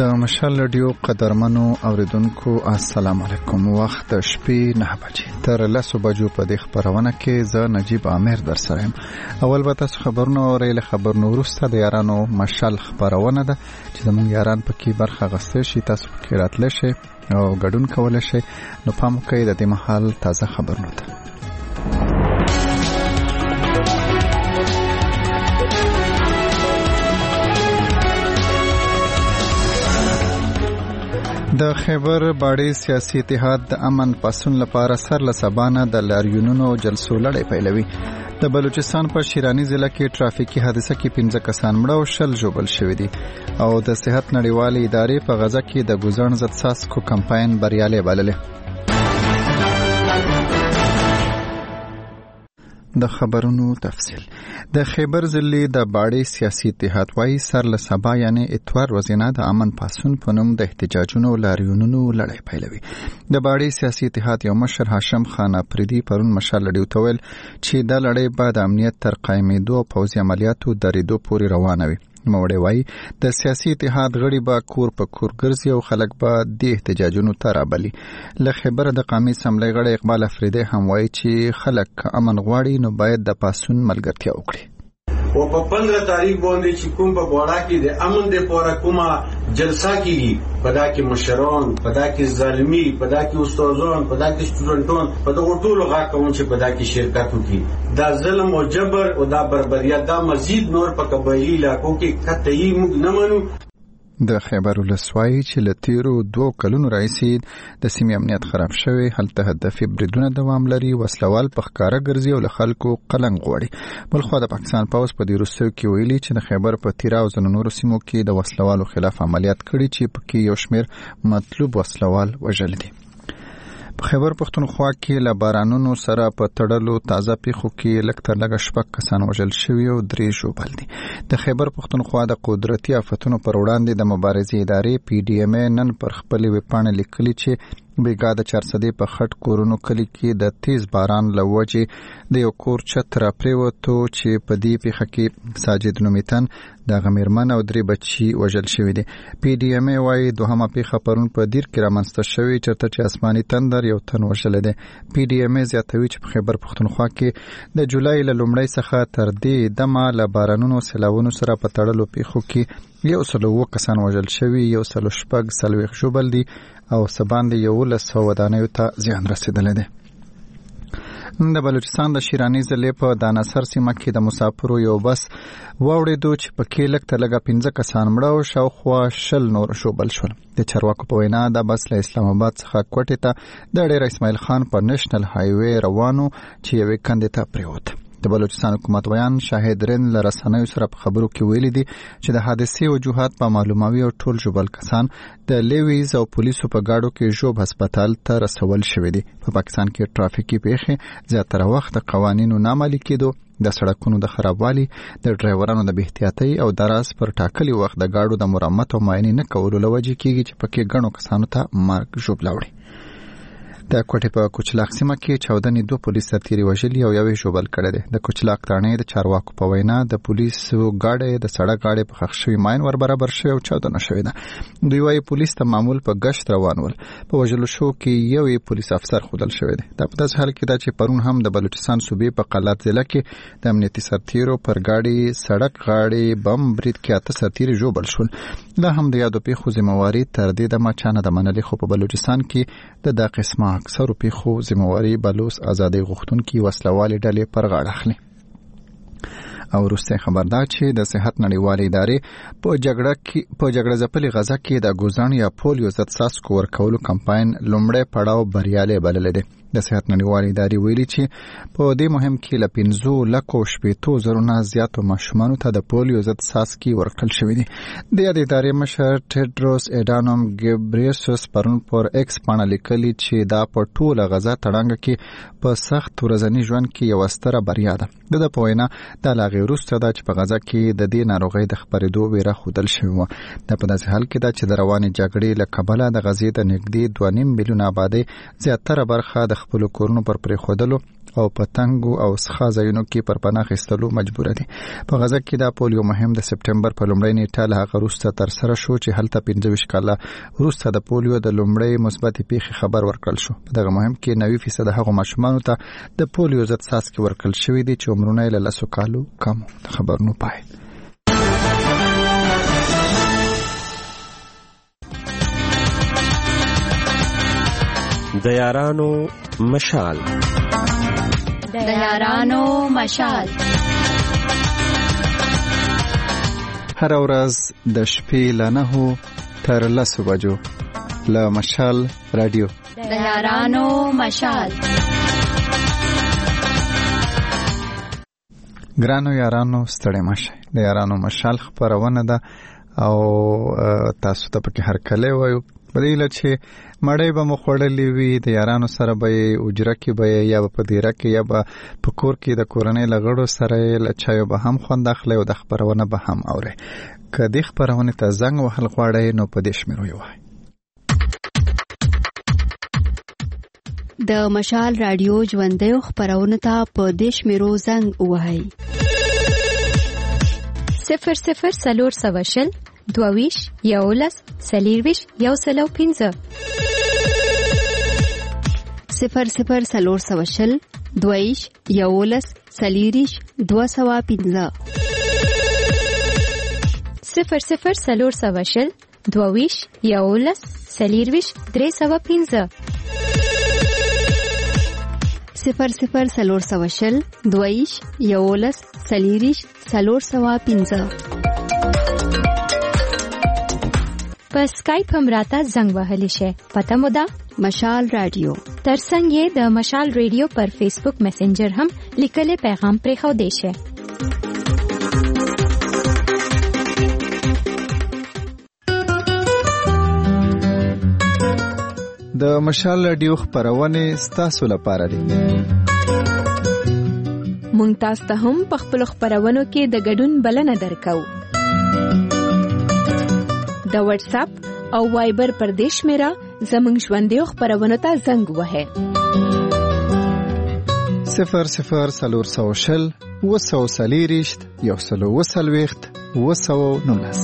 د مشال رادیو قدرمنو اوریدونکو السلام علیکم. وخت شپې 9 بجې تر 10 بجو په دې خبرونه کې زه نجیب عامر در سره یم. اول به تاسو خبرونه اورئ. خبرونه وروسته د یارانو مشال خبرونه ده چې زموږ یاران پکې برخه غوښتي شي، تاسو پکې راتلی شئ او ګډون کولی شئ. نو پام وکړئ د دې مهال تازه خبرونه ده. د خیبر باډي سیاسي اتحاد د امن پاسون لپاره سر له سبانه د لاریونونو جلسو لړۍ پیلوي. د بلوچستان په شیرانی ضلع کې ټرافیکي حادثه کې 15 کسان مړه او 10 ژوبل شوي دي او د صحت نړیوالې ادارې په غزه کې د ګوزڼ ضد څاڅکو کمپاین بریالي بللی. د خبرونو تفصیل. د خیبر ضلع د باډي سیاسي اتحاد وايي سر له سبا یعنی اتوار ورځ د امن پاسون په نوم د احتجاجونو لاریونونو لړۍ پیلوي. د باډي سیاسي اتحاد یو مشر هاشم خان افریدي پرون مشال رادیو ته ویل چې دا لړۍ به د امنیت تر قائمېدو او پوځي عملیاتو درېدو پورې روانه وي. موړی وایي د سیاسي اتحاد غړي به کور په کور ګرځي او خلک به د احتجاجونو ته رابلي. له خیبر د قومي اسمبلی غړی اقبال افریدی هم وایي چې خلک امن غواړي نو باید د پاسون ملګرتیا وکړي. او په 15 تاریخ باندې چې کوم په غواړه کې د امن د پوره کومه جلسه کیږي، پدا کې مشران، پدا کې ظالمي، پدا کې استادان، پدا کې سټوډنټان، پدا ټولو غاکون چې پدا کې شرکت وکړي. دا ظلم او جبر او دا بربریت دا مزید نور په قبایلی علاقو کې قطعي موږ نه منو. د خیبر ولسوالۍ چې له تیرو 2 کلونو راهیسې د سیمې امنیت خراب شوی، هلته هدفي بریدونه دوام لري، وسلوال په ښکاره ګرځي او له خلکو قلنګ غواړي. بلخوا د پاکستان پوځ په دې وروستیو کې ویلي چې د خیبر په تیرا او ځینو نورو سیمو کې د وسلوالو خلاف عملیات کړي چې پکې یو شمېر مطلوب وسلوال وژل دي. په خیبر پښتونخوا کې له بارانونو سره په تړلو تازه پیښو کې لږ تر لږه 6 کسان وژل شوي او 3 ژوبل دي. د خیبر پښتونخوا د قدرتي آفتونو پر وړاندې د مبارزې ادارې PDMA نن پر خپلې ویبپاڼې لیکلي چې بیګا د 400 په خټ کورونو کلی کې د تیز باران له وجې د یو کور چت را پریوتو چې په دې پیښه کې ساجد نومیتن د غمیرمن او 3 بچي وژل شوي دي. PDMA وايي دوهمه پیښه پرون په دیر کې رامنځته شوې چرته چې آسماني تندر یو تن وژل دي. PDMA زیاتوي چې په خیبر پښتونخوا کې د جولای له لومړۍ څخه تر دې دمه له بارانونو سیلاوونو سره په تړلو پیښو کې 100 کسان وژل شوي، 140 ژوبل دي او سباندې 1100 ودانیو ته زیان رسیدلی دی. د بلوچستان د شیرانی ضلع په دانسر سیمه کې د مسافرو یو بس واوړېدو چې پکې لږ تر لږه 15 کسان مړه او شاوخوا 20 نور ژوبل شول. د چارواکو په وینا د بس له اسلام آباد څخه کوټې ته د ډیر اسماعیل خان په نېشنل هایوي روانو چې یوې کندې ته پریوت. د بلوچستان حکومت ویان شاهد رن له رسنیو سره په خبرو کې ویلي دي چې د حادثې وجوهات په معلوموي او ټول ژوبل کسان د لیویز او پولیسو په گاډو کې ژوب هسپتال ته رسول شوي دي. په پاکستان کې ټرافیکي پیښې زیاتره وخت د قوانینو نه عملي کېدو، د سړکونو د خرابوالي، د ډرایورانو د بېاحتیاطۍ او دراز پر ټاکلي وخت د گاډو د مرمت او معاینې نه کولو له وجې کېږي چې پکې ګڼو کسانو ته مرګ ژوبله وړي. د کوټې په کوچلاق سیمه کې 14 2 پولیس سرتیري وژلي او یو ژوبل کړی دی. د کوچلاق تاڼې د چارواکو په وینا د پولیسو ګاډي د سړک غاړې په خښ شوي ماین ور برابر شوی او چاودنه شوې ده. دوی وايي پولیس ته معمول په گشت روان ول. په وژلو شو کې یو پولیس افسر خودل شوی دی. دا په داسې حال کې ده چې پرون هم د بلوچستان صوبې په قلات ضلع کې د امنیتي سرتیرو پر گاډي سړک غاړې بم برید کې 8 سرتیري ژوبل شول. دا هم د یادو پیښو ذمہواری تر دې دمه چا نه ده منلې، خو په بلوچستان کې د قسمه اکثرو پیښو ذمہواری بلوچ ازادۍ غوښتونکي وسلوالې ډلې پر غاړه اخلي. او وروسته خبر ده چې د صحت نړیوالې ادارې په جګړه ځپلې غزه کې د ګوزڼ یا پولیو ضد څاڅکو ورکولو کمپاین لومړی پړاو بریالی بللی دی. د صحت نړیوالې ادارې ویلي چې په دې مهم کې له 15,000 نه زیاتو ماشومانو ته د پولیو ضد څاڅکي ورکړل شوي دي. د دې ادارې مشر ټیډروس اډانوم ګیبریسوس پرون پر ایکس باندې لیکلي چې دا په ټوله غزه تړنګ کې په سخت ورځني ژوند کې یو ستره بریا ده. د په وینا د لاغې وروسته دا چې په غزه کې د دې ناروغۍ د خپرېدو ویره ښودل شوې وه. دا په داسې حال کې ده چې د روانې جګړې له کبله د غزې د نږدې 2.5 میلیون آبادۍ زیاتره برخه د خپلو کورونو پر پرېښودلو او پتنګو او څخه ځایونو کې پر پناه اخیستلو مجبور دي. په غزه کې د پولیو مهم د سپټمبر په لومړۍ نیټه له هغه وروسته تر سره شو چې هلته 25 کاله وروسته د پولیو د لومړۍ مثبت پیښې خبر ورکړل شو. په دغه مهم کې 90% هغه ماشومانو ته د پولیو ضد څاڅکي ورکړل شوې دي چې عمرونه یې له 10 کالو کم. د خبرونو پای. د یارانو مشال. د یارانو مشال. هر ورځ د شپې له 9 تر 10 بجو له مشال رادیو. د یارانو مشال. ګرانو یارانو ستړي مشه. د یارانو مشال خبرونه ده او تاسو ته پکې هر کله وایو بدیل چې مړې به مخړلې وي د یارانو سره به اجره کې به یا په دیره کې یا په کور کې د کورنۍ لغړو سره لچایو به هم خوند اخلي او د خبرونه به هم اوري. کدي خبرونه ته زنګ وهل غواړي نو په دې شمیرو وای. د مشال رادیو ژوندې خبرونه ته په دې شمیرو زنګ وهي. 00 سلور سواشل دوویش یولس سلیرویش یو سلو 15 00 سلور سواشل دوویش یولس سلیریش 215 00 سلور سواشل دوویش یولس سلیرویش 315 00 سلور سواشل دوویش یولس سلیریش 315 په اسکایپ هم راته زنګ وهلی شي. پته مو ده مشال رادیو. ترڅنګ یې د مشال رادیو پر فیسبوک میسنجر هم لیکلي پیغام پرې خو دی شي. د مشال رادیو خبرونه ستاسو لپاره دي. مونږ تاسو ته هم په خپل خبرونو کې د ګډون بلنه درکو. د واتس اپ او وایبر پر دیش میرا زمنګ ژوندې خبرونه ته زنګ وهه. 00 سلور سوشل وسو سلیریشت یو سلو وسلويخت وسو نونس.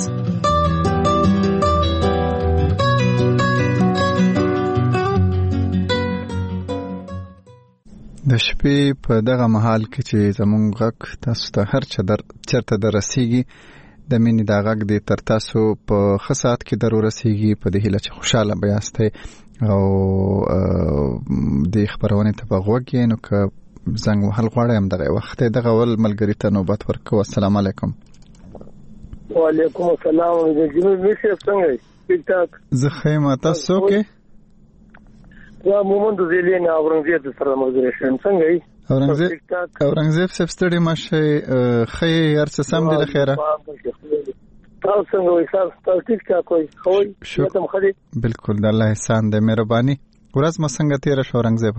د شپې په دغه محل کې چې زمونږ غږ تاسو ته هر چرته درسیږي د مینې دا غږ دې تر تاسو په خصات کې درورسیږي په دې هیله چې خوشاله بیاسته او د خبرونه ته بغوږی نو که زنګ وهل غواړم دغه وخت دغه ول ملګری ته نوبت ورکو. السلام علیکم. وعلیکم السلام. جنوب میشه څنګه ټیک ټاک زه خیمه تاسو کې یا مومند زیلین اورنګزیب سره ملګری شم څنګه یې اورنګزیب سبستړي ماشه خې هر څه سم دي خیره تاسو څنګه وې تاسو ټیک ټاک وې خوي ته مخدي بالکل د الله احسان دې مهرباني ورځ ما څنګه تیر شو اورنګزیب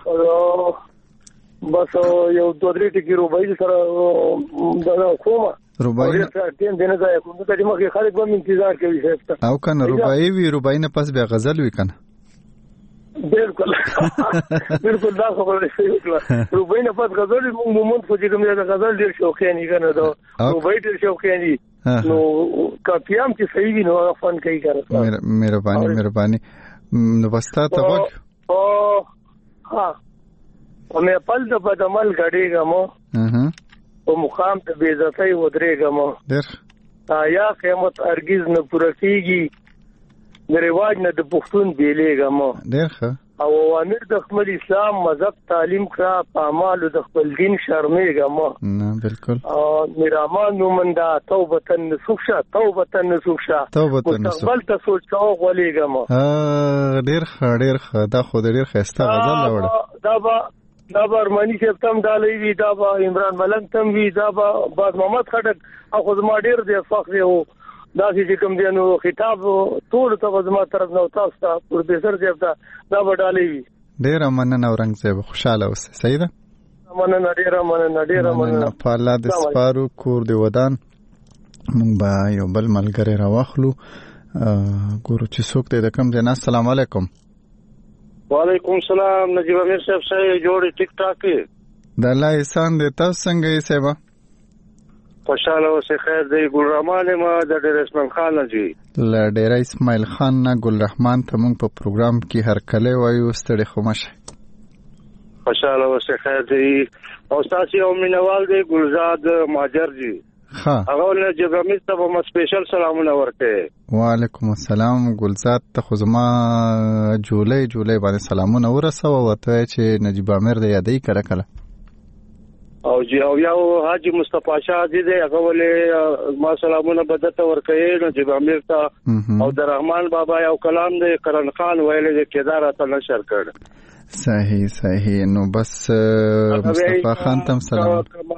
بس یو دوه درې ټکی روبای سره دا کومه روبای ټیم دنه ځای کوم ته چې مخې خلک به انتظار کوي شفته او کنه روبای نه پس بیا غزل وی کنه بالکل بالکل دا خبره شوی روبای نه پس غزل مومند خو چې کوم دا غزل ډیر شوقیانی کنه دا روبای ډیر شوقیانی نو کاپیام چې صحیح وي نو فن کوي کنه مهرباني نو واسطه ته وګ ها او مې پل د بدعمل غړېګم او مقام ته بے عزتۍ ودرېګم یا قیامت ارګز نه پوره کیږي د رواج نه د پښتون بیلېګم او امیر د خپل اسلام مذهب تعلیم کا پامال د خپل دین شرمېګم نه بالکل او میرامان نومنده توبتن نسوخه مستقبل ته سوچ کاو غولېګم ډېر دا خو ډېر خسته غزل وړه دا برمانی شپتم ډالې وی دا با عمران ملنګ تم وی دا با باز محمد خټک اخو زما ډېر دی فخر یو دا چې کوم دی نو خطاب ټول ته زما طرف نو تاسو ته پروفیسور شپتا دا با ډالې وی ډېر مننه اورنګزیب خوشاله اوسه صحیح ده مننه ډېر مننه په الله د سپارو کور دی ودان مونږ به یو بل ملګری راوخلو ګورو چې څوک دی د کوم ځای. السلام علیکم. وعلیکم السلام. نجیب امیر صاحب جوړ ټیک ټاک د الله احسان دې. تاسو څنګه یې سیبا؟ خوشاله اوسې. خیر دی. ګل رحمان ما د ډېر اسماعیل خان جی له ډېر اسماعیل خان نه ګل رحمان ته موږ په پروګرام کې هر کله وایو ستړي خو مشه. خوشاله اوسې. خیر دی. او تاسو یو مینوال دی ګلزاد ماجر جی. ها هغه له جګمیز ته په سپیشل سلامونه ورته. وعلیکم السلام. ګلزاد ته خو زما جولای باندې سلامونه ورسوه وته چې نجیب امیر د یادې کړه کله. او جی او یو حاجی مصطفی شاه دې هغه ولې ما سلامونه بدته ورکړي نجیب امیر ته. او د رحمان بابا یو کلام دی کرن خان ویل چې کېدار ته نشر کړ. صحیح. نو بس مصطفی خان تم سلام.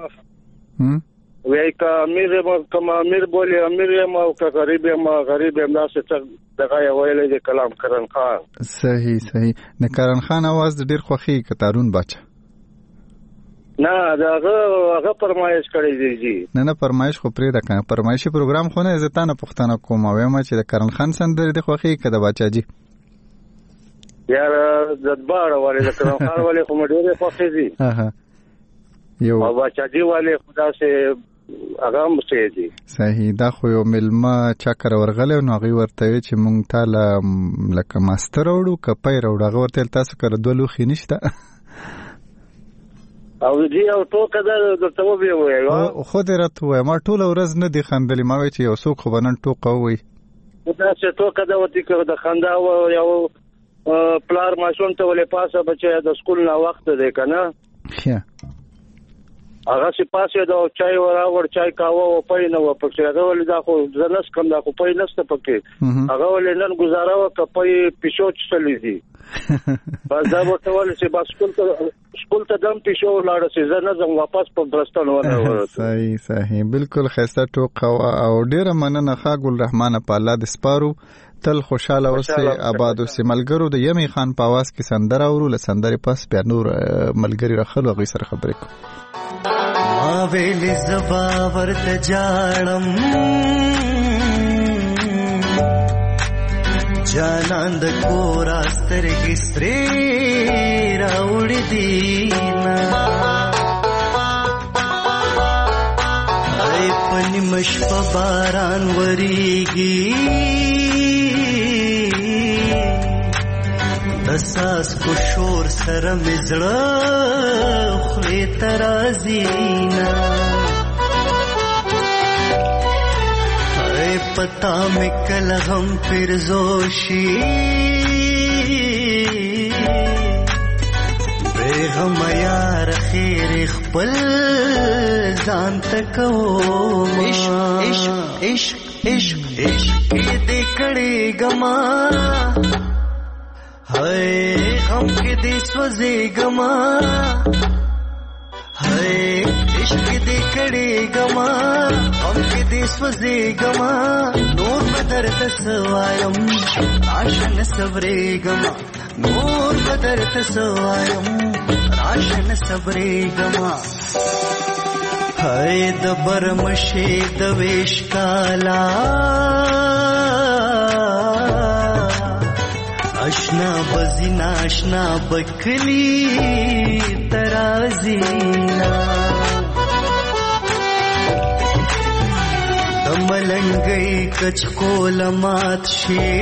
وای کا امیر بولی امیر ما او غریب ما ناس ته دغه ویل چې کلام کرن خان. صحیح. د کرن خان आवाज ډیر خوخي کتارون بچا. نه هغه فرمایش کړی دی. نه فرمایش خو پرې ده کنه. فرمایشي پروګرام خو نه عزتانه پښتنه کوم وایم چې د کرن خان سندره د خوخي کده بچا جی. یار زدبار والے د کرن خان والے خو ډېر خوخي دي. یو بچا جی والے خدا سے هغه مشه دي. صحیح. دا خو یو ملما چاکر ورغله نو هغه ورته چې مونږ تعالی لکه ماستر وړو کپای وړو هغه ورته تاسو کړه دولو خې نشته. او جی او ټوکه د توبې وای خو دې راته وای ما ټول ورځ نه دی خندلې ما وای چې یو څوک خو بنن ټوکه وای. دا چې ټوکه د وتی کړه د خندا یو پلار ماشوم ته ولې پاسه بچي د سکول نه وخت دی کنه. هغه چې پاسه دا چای وراور چای کاوه او پای نه و پکې هغه ولې دا خو زنس کم دا خو پای نشته پکې. هغه ولې نن گزاره وکړه پای پښو چلې دي. بس دا ورته ول چې بس سکول ته دم پښو لاړ شي زنه زم واپس په برستان ونه ورته. صحیح. بالکل خسته ټوکه او ډیره مننه ښا ګل رحمان په الله د سپارو. تل خوشاله اوسئ آباد اوسئ. ملګرو د یمی خان په आवाज کې سندره اورو له سندره پس بیا نور ملګری راخلو غي سره خبرې کو. ما ویل زبا ورته جاړم جانان د کور استرګې سترې راوړې دینا ای پنی مش په باران وریږي دساس کو شور سره مزړه خلې ترازینا پتا مکل هم پھر زوشی بے غم یار خیر خپل ځان تکو عشق دې کړي غما هاي غم کې دې سوځي غما هاي عشق دې کړي غما غم کې دې سوځي غما نور بدر تسوایم راشن صبرې غما نور بدر تسوایم راشن صبرې غما هاي د برمشي د ویش کالا اشنا بزینا اشنا بکلی ترازینا دملنگئی کچ کول مات شی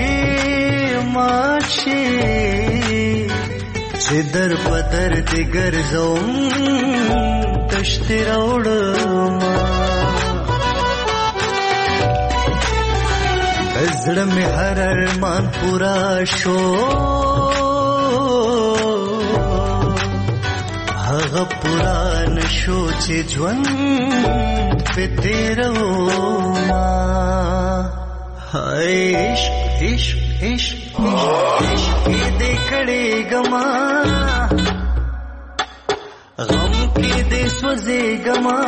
چه در پدر دیگر زوم تشتی روڑما زړه می هر ارمان پورا شو هغه پورا نشو چې ژوند په تیرو ما هاي عشق دې کړي غما غم کې دې سوځي غما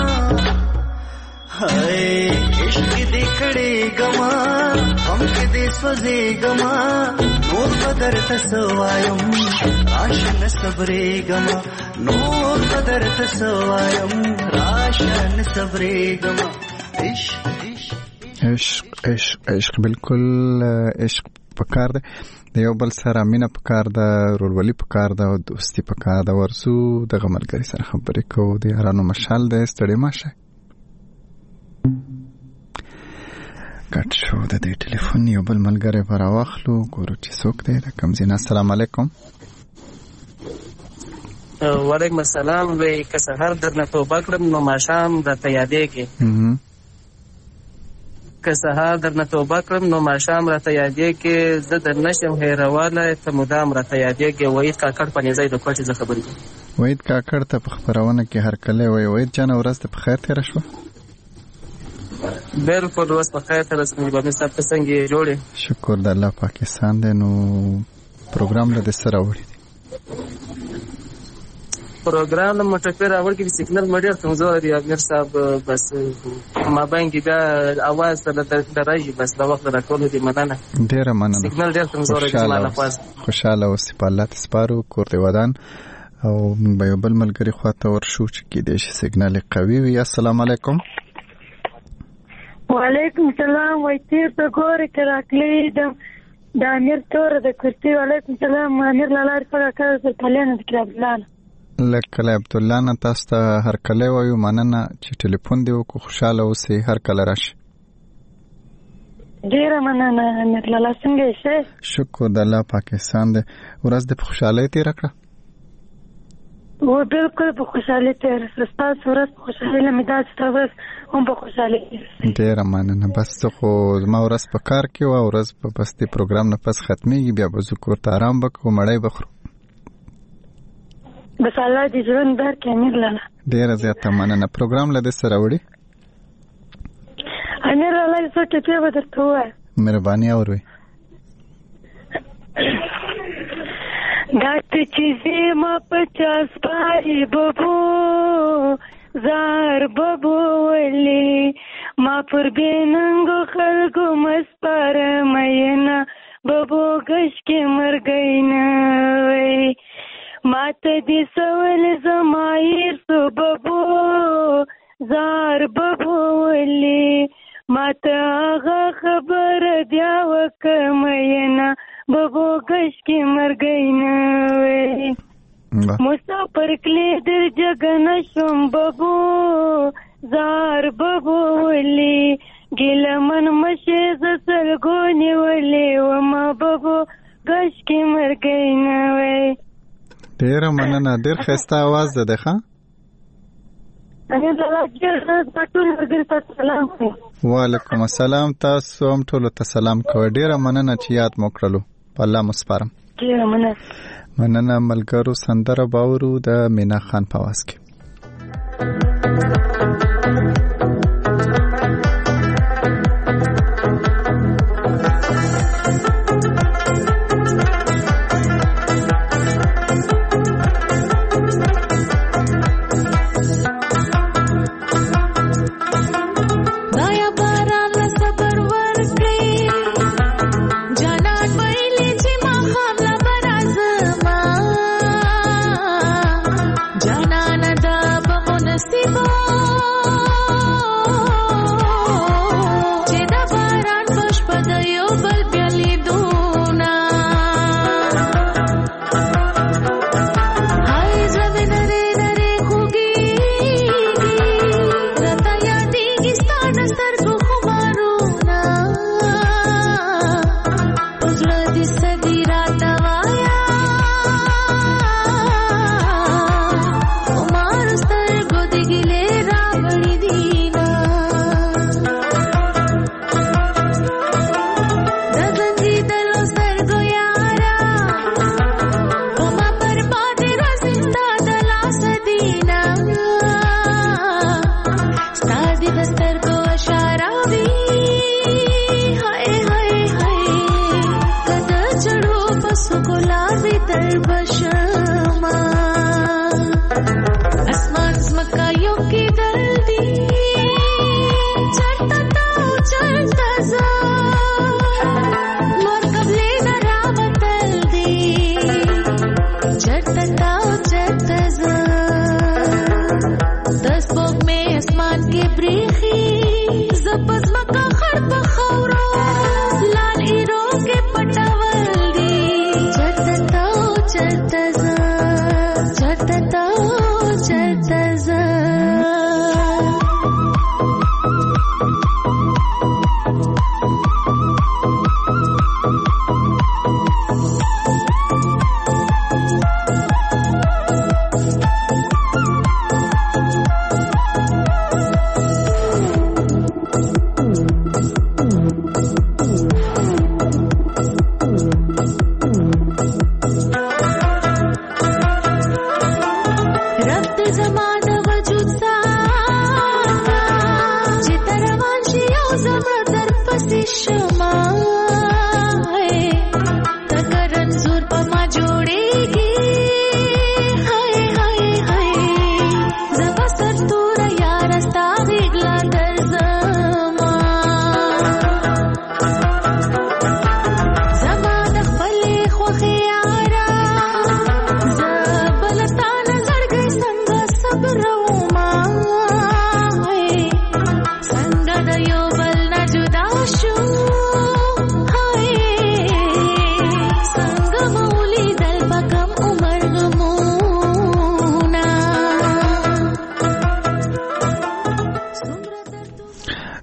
هاي عشق دې کړي غما غم کې دې سوځي غما نور بدر تسوایم راشن صبرې غما نور بدر تسوایم راشن صبرې غما عشق بالکل عشق پکار ده. د یو بل سره مینه پکار ده، ورورولي پکار ده او دوستي پکار ده. ورسو دغه ملګری سره خبرې کوو. د یارانو مشال دی، ستړي مه شئ. کټ شو د دې ټلیفون. یو بل ملګری به راواخلو، ګورو چې څوک دی د کوم ځای نه. السلام علیکم. وعلیکم السلام. وی که سهار درنه توبه کړم نو ماښام راته یادېږي. که سهار درنه توبه کړم نو ماښام راته یادېږي. زه در نشم هېرولی، ته مدام راته یادېږي. وحید کاکړ په نیزۍ د کوټې څخه خبرې کوم. وحید کاکړ ته په خپرونه کې هرکلی وایي. وحید جانه ورځ ته په خیر تېره شوه؟ بالکل ورځ په خیر تېره شوه. مجبامي صاحب ته څنګه یې جوړې؟ شکر د الله پاکستان دی. نو پروګرام له دې څه راوړي دی؟ پروګرام له موټرپې راوړ کې سیګنل مې ډېر کمزوری دی امیر صاحب. بس مابین کې بیا اواز ته راځي. بس دا وخت راټولو دی. مننه، ډېره مننه. سیګنل ډېر کمزوری دی زما لخوا. خوشحاله اوسئ، په الله ته سپارو، کور دې ودان. او موږ به یو بل ملګري خواته ورشو چې کېدای شي سیګنل یې قوي وي. السلام علیکم. وعلیکم السلام. وایي تېر ته ګورې که راکلی د امیر توره د کرتي. وعلیکم السلام. امیر له لارې پګه کړی تر کلیانه د کلي عبدالله نه. له کلی عبدالله نه تاسو ته هرکلی وایو. مننه چې ټلیفون دې وکړو. خوشحاله اوسئ، هر کله راشئ. ډېره مننه امیر لالا. څنګه یې ښه؟ شکر د الله پاکستان دی. ورځ دې په خوشحالۍ تېره کړه؟ و بالکل په خوشحالۍ تېره شوه. ستاسو ورځ په خوشحالۍ له مې داسې ستا ورځ هم په خوشحالۍ تېره. ډېره مننه. بس زه خو زما ورځ په کار کې وه. ورځ په بس دې پروګرام نه پس ختمېږي، بیا به زه کور ته ارام به کوو، مړۍ به خورو. بس الله دې ژوند درکړي امیر لالا. ډېره زیاته مننه. پروګرام له دې څه راوړي؟ امیر لالا یو څو ټپې به درته ووایم. مهرباني اورئ. داسې چې زما په چا سپارې ببو زار ببو ولې ما پر بېننګو خلکو مسپاره مینه ببو کش کې مرګی نه وی ما ته دې سوال زما هېر سو ببو زار ببو ولې ما ته هغه خبره بیا وکړه مینه ببو کش کې مرګی نه وی مسافر کلی در جګ نه شوم ببو زار ببو ولې ګیله من مشې زه سلګو نیولې وما ببو کش کې مرګی نه وی. ډېره مننه. ډېر ښایسته اواز ده ښه. وعلیکم السلام. تاسو هم ټولو ته سلام کوئ. ډېره مننه چې یاد مو کړلو. په الله مو سپارم. ډېره مننه. ملګرو سندره باورو د مینا خان په اواز کې.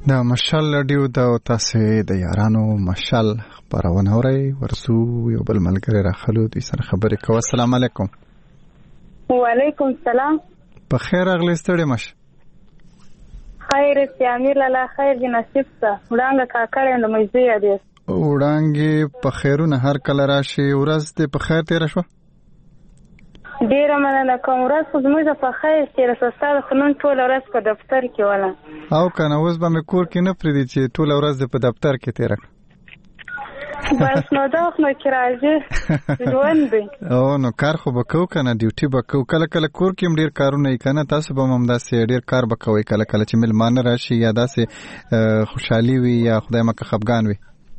دا مشال رادیو دا تاسو د یارانو مشال خبرونه اورئ. ورسو یو بل ملګری راخلو دوی سره خبرې کوو. السلام علیکم. وعلیکم السلام. په خیر اغلی ستړي مش خیر سیامیر لاله خیر دی نصیب ته وړانګه کاکړې نو مزه یادې وړانګې په خیرونه هر کله راشي. ورځ دې په خیر تیر شو؟ ډیره مننه کوم. ورځ خو زموږ په خیر تیر شو. ستاسو خنن ټول ورځ په دفتر کې ولا او کنه اوس به مې کور کې نه پریدي چې ټول ورځ په دفتر کې تیر کړ. بس نو دا خو کې راځي ژوند دی. او نو کار خو وکاو کنه ډیوټي وکاو. کله کله کور کې ډیر کارونه یې کنه تاسو به هم داسې ډیر کار وکوي. کله کله چې ملمانه راشي یا داسې خوشحالي وي یا خدای مکه خفګان وي.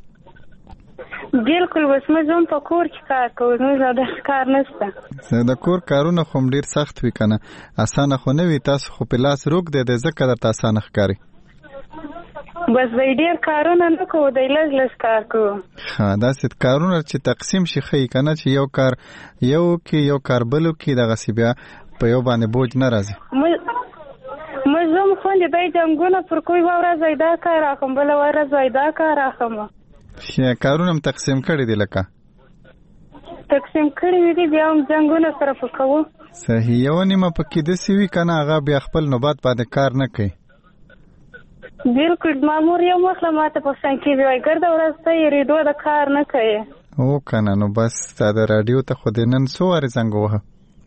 بالکل بس مزون په کور کې کار کوو. نو زړه کار نشته. د کور کارونه خو ډیر سخت وي کنه اسانه خو نه وي. تاسو خو په لاس روک دی ځکه درته اسانه ښکاري. بس وای ډیر کارونه نه کوو د لږ کار کوو. ها داسې کارونه چې تقسیم شي خې کنه چې یو کار یو کې یو کار بلو کې د غصبیا په یو باندې بوج نه راځي. مزوم خو دې د جنگونه پر کوی ورځ زیاده کار راخم بل ورځ زیاده کار راخم. شي کارونه هم تقسیم کړی دی لکه تقسیم کړی دی بیا هم جنگونه سره پکوو. صحیح. یو نیمه پکې د سی وی کنه هغه بیا خپل نوبات باندې کار نه کوي. بالکل مامور یو مخله ماته په څنګه وای ګرځا ورسته یې ریډو د کار نه کوي. او کنه نو بس دا رادیو ته خو دې نن سو واره څنګه وه.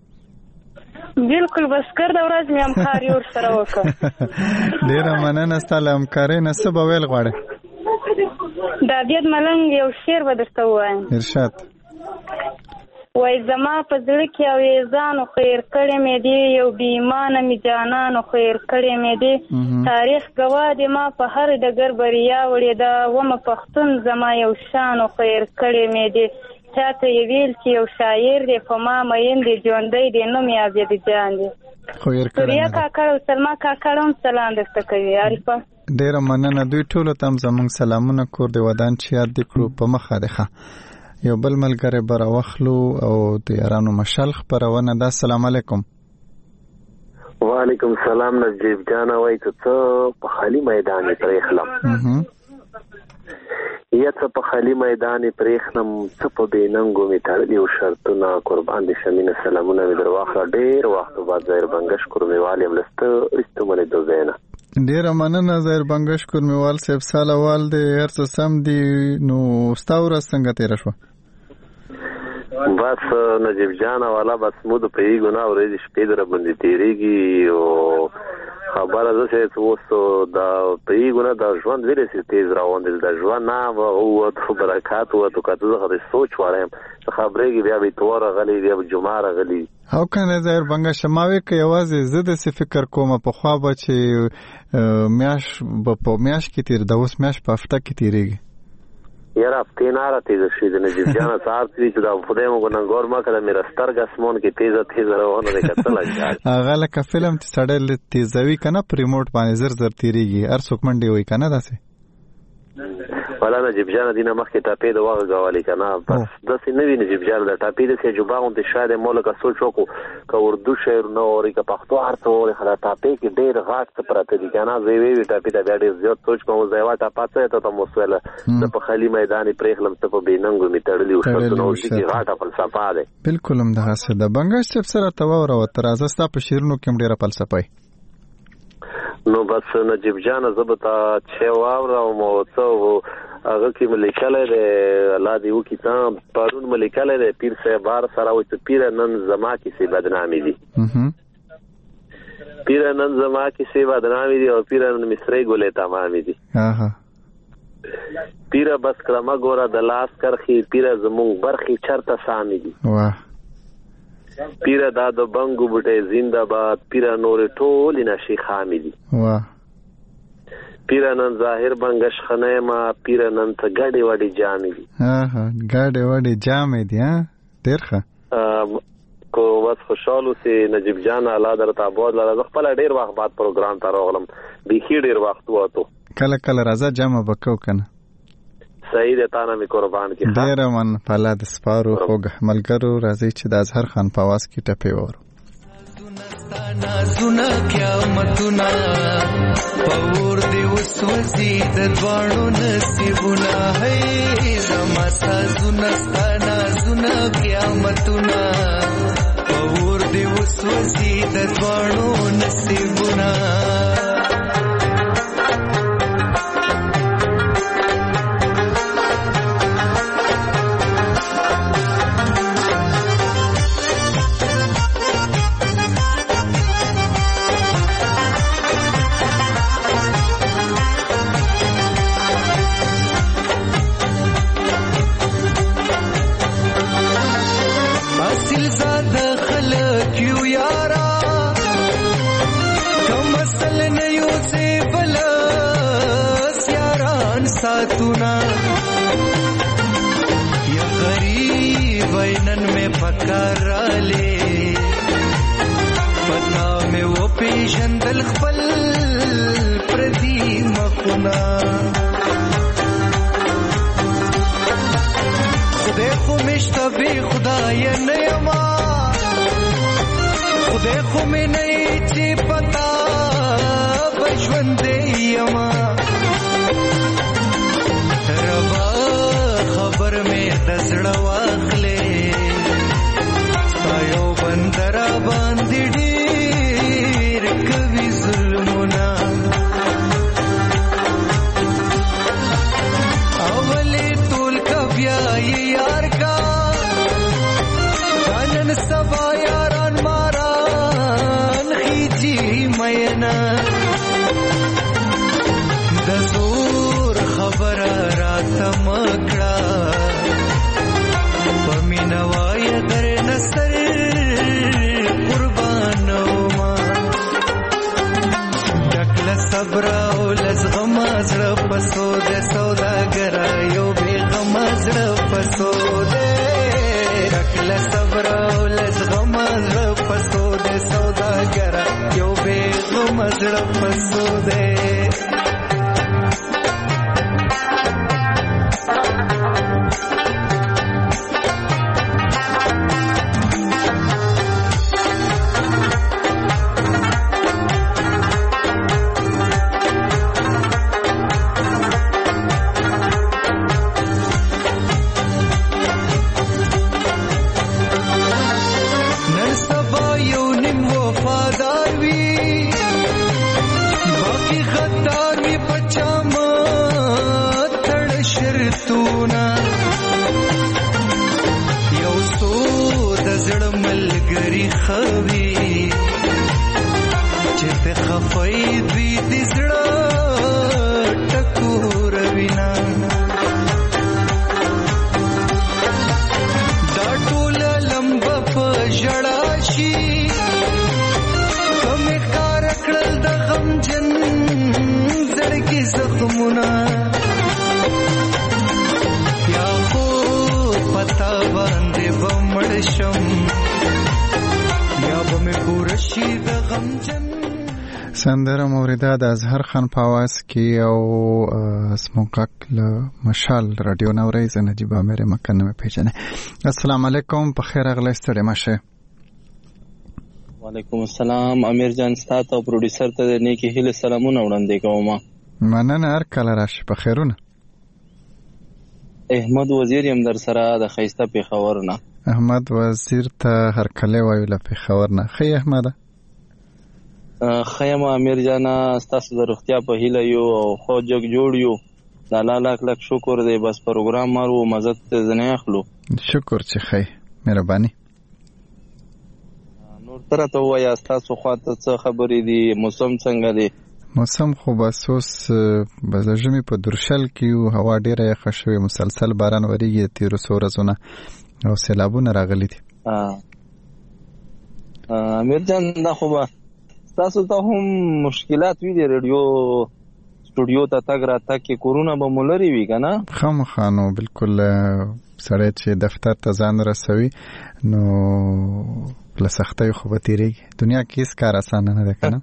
بالکل بس ګرځا ورځ مې هم کار یور سره وکړ. ډیر مننه ستاله هم کارې نه څه به ویل غواړي. دا دې ملنګ یو شعر به درته وایم. ارشاد. وای زما په زړه کې او ځانو خیر کړې مې دی یو بې ایمانه مې جانانو خیر کړې مې دی. تاریخ گواه دی ما په هر ډګر بریا وړې دا ومه پښتون زما یو شانو خیر کړې مې دی. چاته یې ویل چې یو شاعر دی په ما مین دی ژوندی دی نوم یې عبید جان دی. خیر کړې سوریا کاکړ او سلما کاکړ هم سلام درته کوي. عارفه ډیره مننه. دوی ټولو ته زموږ سلامونه کور دی ودان چې یاد دې کړو په مخه ده. یو بل ملګری به راوخلو او د یارانو مشال خپرونه ده. السلام علیکم. وعلیکم السلام. نجیب جان وای ته په خالی میدان پرېخلم یا ته په خالی میدان پرېخلم څه په بیننګو می تړلی او شرطونه قربان دي شمینه سلامونه می درواخه. ډیر وخت بعد ظاهر بنگش کورمیوال یم لسته استعمال دوزینه. ډیره مننه ظاهر بنگش کورمیوال صاحب. سالوال دی هر څه سم دی. نو ستاوره څنګه تیر شو؟ بس نجیب جان والا بس مود په یی ګنا ورې شپې در باندې تیریږي او خبره ده چې وسو دا په یی ګنا د ژوند ویلې تیز راوندل د ژوند نه او تو برکات او تو کته زه سوچ وایم خبرېږي بیا به تور غلي بیا جمعه غلي. او کنه ظاهر بنگش ماوي کې یوازې زه د فکر کوم په خوا به چې میاش په میاش کې تیر د اوس میاش په هفته کې تیریږي. یاره هفته نه را تیز شي د نجیب جان صاحب چې دا خدای مو ګنګور ما کړه مې رستر غسمون کې تیز روانه ده کتل هغه لکه فلم چې سړی تیزوي کنه په ریموټ باندې زر تیریږي هر څوک منډي وای کنه داسې ولا نجیب جان دینه مخکې ټاپې د واغ غوالي کنه بس داسې نه وی نجیب جان د ټاپې د سې جوباغون ته شاده مولکه سوچ وکړو که اردو شعر نو اوري که پښتو هرڅه اوري خلا ټاپې کې ډېر غاټ پراته دي کنه زوی وی ټاپې ته بیا ډېر زیات سوچ کوم زیوا ټاپاته ته موسوله د په خالي میدان پرېخلم ته په بیننګو می تړلی او شرط نو دي غاټه فلسفه ده. بالکل هم دغه څه د بنگش سره تواور او ترازه ستا په شیرونو کې ډېره فلسفه نو بس نجیب جان زبتا چې واور او مو څو هغه کې ملکاله ده الله دی او کتاب پرون ملکاله ده پیر صاحب بار سره او پیر نن زما کې سي بدنامي دي. پیر نن زما کې سي بدنامي دي او پیر نن مصری ګولې تمامي دي. پیر بس کرما ګوره د لاس کرخي پیر زمون برخي چرته سامي دي. واه پیر دا د بنګو بوټي زنده‌باد پیر نور ټول نشي خامي دي. واه پیر نن ظاهر بنگش خنه ما پیر نن ته ګاډي وړي جامې دي. ګاډي وړي جامې دي ډېر ښه کو بس خوشاله سي نجیب جان الله درته آباد لاره خپل ډېر وخت بعد پروګرام ته راغلم بيخي ډېر وخت وته کله کله راځه جمع وکاو کنه صحیح ده تانه می قربان کی ډېر من فالاد سپارو خوګ ملګرو راځي چې د اظهر خان په आवाज کې ټپه وورو نازونه قیامتونه پور دی وسوسې د دوانو نصیبونه هي زما سازونه نازونه قیامتونه پور دی وسوسې د دوانو نصیبونه ساتونا یا غریب اینن میں پکاراله پتا میں وہ پیژندل خپل پردی مخنا خدای خو مشتبه خدای نیما خدای خو می نه چی پتا بشوند یما خبر میں دزړه واخلې سایو بندرا باندې ډېر کوي ظلمونه اولې ټول کا بیا یار کا نن سبا یاران ماران خيجي مینا د زور خبر رات مکړه پمینوای در نصر قربانو ما ډکل صبر او لزغم زړه پسو د سوداګر یو به غم زړه پسو د ډکل صبر او لزغم زړه پسو د سوداګر یو به غم زړه پسو د سندره موریده د اظهر خان په आवाज کې او سموکک له مشال رادیو نوري زنجيب امیر مکنه پیژنه. السلام علیکم په خیر اغلی ستړي مشه. وعلیکم السلام امیر جان ستاسو او پروډوسر ته نیکی هیله سلامونه وړاندې کوم. مننه هر کله راشي په خیرونه. احمد وزیر يم در سره د خیسته پیښور نه. احمد وزیر ته هر کله وایو له پیښور نه. خی احمد خیم امیر جانا ستاسو د روغتیا په هیله یو او خو جوړ یو د الله لاک لاک شکر دی بس پروګرام مارو مزت زنه اخلو شکر چې خی مهرباني نور تر ته وای تاسو خواته څه خبرې دي موسم څنګه دی موسم خو بسوس بزجمی په درشل کې هوا ډیره یخه شوی مسلسل باران وریږي تیر سورزونه او سیلابونه راغلي دي امیر جان دا خو تاسو ته هم مشکلات وی دي ریډیو سټوډیو ته تګ را تک کې کورونا به مولري وی کنه خامخانو بالکل سره چې دفتر ته ځان رسوي نو له سختۍ خو به تیریږي دنیا کې هیڅ کار اسانه نه ده کنه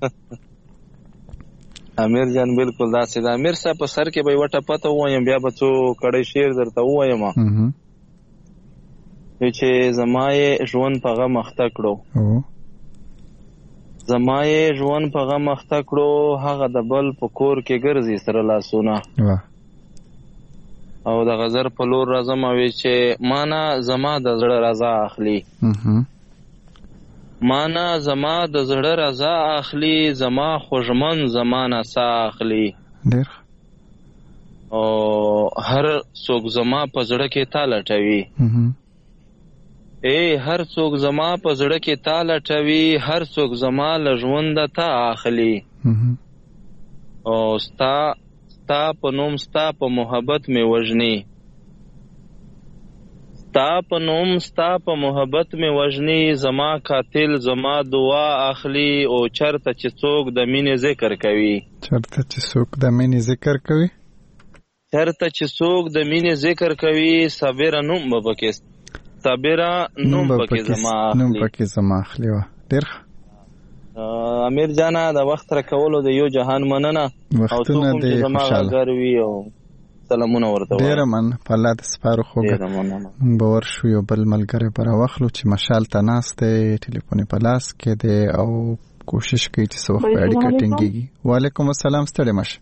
امیر جان بالکل دا سید امیر صاحب په سر کې به وټه پته وایم بیا به څو کړي شعر درته وایم چې زمای ژوند په غم مخته کړو زما یې ژوند په غم اخته کړو، هغه د بل په کور کې ګرځي سره لاسونه. او د غزر په لور راځم وی چې مانا زما د زړه رضا اخلي، مانا زما د زړه رضا اخلي، زما خوږمن زمانه سا اخلي. ډېر او هر څوک زما په زړه کې تا لټوي، هر څوک زما په زړه کې تا لټوي، هر څوک زما له ژونده تا اخلي. او ستا په نوم ستا په محبت مې وژني، ستا په نوم ستا په محبت مې وژني، زما قاتل زما دعا اخلي. او چرته چې څوک د مینې ذکر کوي، چرته چې څوک د مینې ذکر کوي، چرته چې څوک د مینې ذکر کوي، صابره نوم به پکې، صابره نوم پکې زما اخلي، نوم پکې زما اخلي. ډېر امیر جانا د وخت را کولو د یو جهان مننه، او وختونه دې خوشاله وي، او سلامونه ورته ډېر من په الله د سپارو خوږه. مونږ به ورشو یو بل ملګری به راواخلو چې مشال ته ناست دی، ټلیفون یې په لاس کې دی او کوشش کوي چې څه وخت به اړیکه ټینګېږي. وعلیکم السلام، ستړی مشه.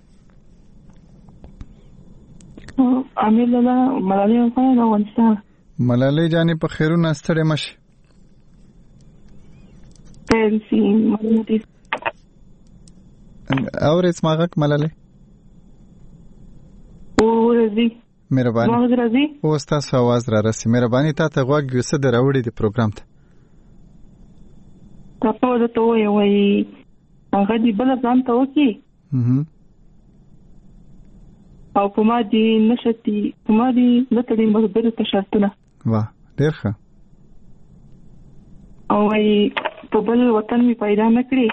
امیر لالا ملالۍ افغان افغانستان. ملالۍ جانې په خیرونه، ستړی مشه. اورې زما غږ ملالۍ؟ مهرباني او ستاسو اواز را رسي. مهرباني تا ته غوږ یو څه در راوړي د پروګرام ته. تاسو ته وایي هغه دی بل ځان ته وکي او په ما دي نشتی، په ما دي نتړي مخبر ته شرطونه. واه ډېر ښه. او وایي په بل وطن می پیدا نکړي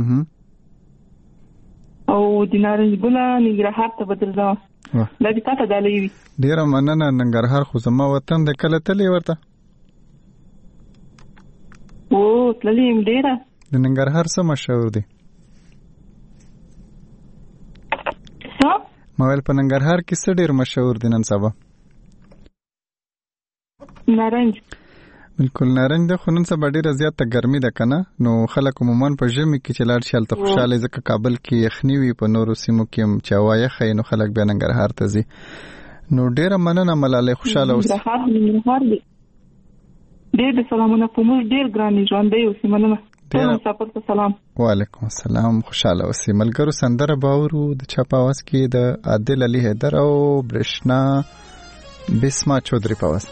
او د نارنج ګله ننګرهار ته بدل ځم. دا دې تاته ډالۍ وي. ډېره مننه. ننګرهار خو زما وطن دی. کله تللی ورته؟ او تللی یم ډېره. د ننګرهار څه مشهور دی؟ ما ویل په ننګرهار کې څه ډېر مشهور دی نن سبا؟ نارنج. بالکل نارنج ده، خو نن سبا ډېره زیاته ګرمي ده که نه، نو خلک عموماً په ژمي کې چې لاړ شي هلته خوشحاله وي، ځکه کابل کې یخني وي، په نورو سیمو کې هم چې هوا یخه وي نو خلک بیا ننګرهار ته ځي. نو ډېره مننه ملالۍ، خوشحاله اوسئ. ډېر د سلامونه په موږ ډېر ګرانې ژوندی اوسئ. مننه. ټول مسافر ته سلام. وعلیکم السلام، خوشحاله اوسئ. ملګرو سندره به اورو د چا په اواز کې؟ د عادل علي حیدر او برېښنا بسما چودري په اواز.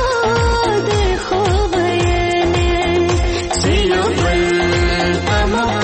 I'm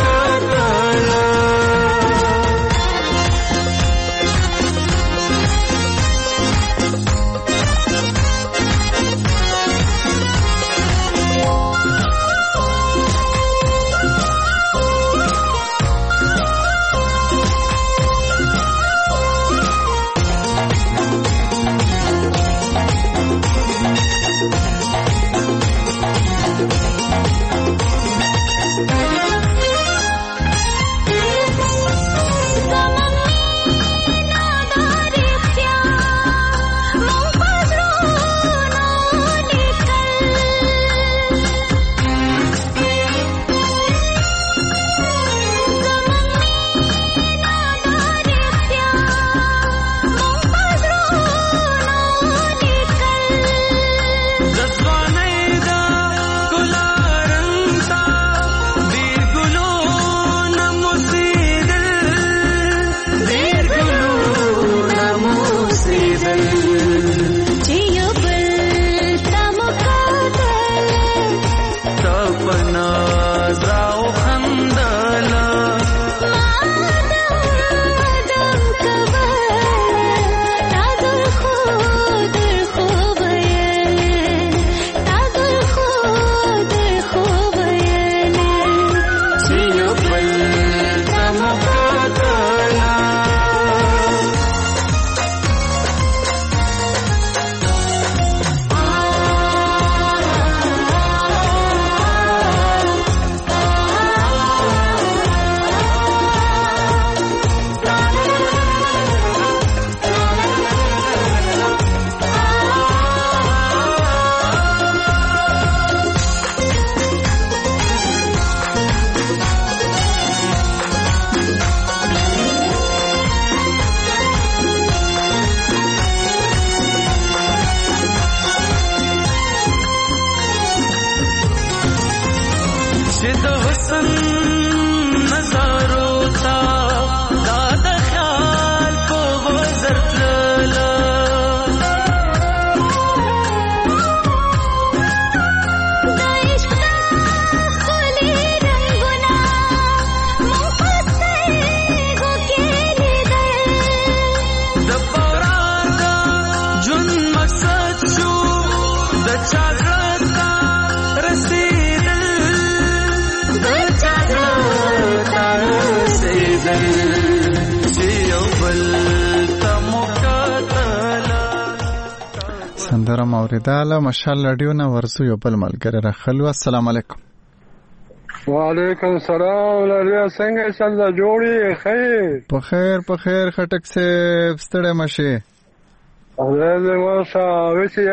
د حسن نظارو تا دا د خیال په وزر تللا سندره موریداله مشال رادیو نه ورسو یو بل ملګری راخلو. السلام علیکم. وعلیکم السلام. لریا څنګه څنګه جوړی خیر په خیر خټک سے ستړی مشه اورل ماشه وچې